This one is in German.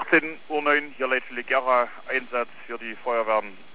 18:09 Uhr, hier Leitstelle Gera, Einsatz für die Feuerwehren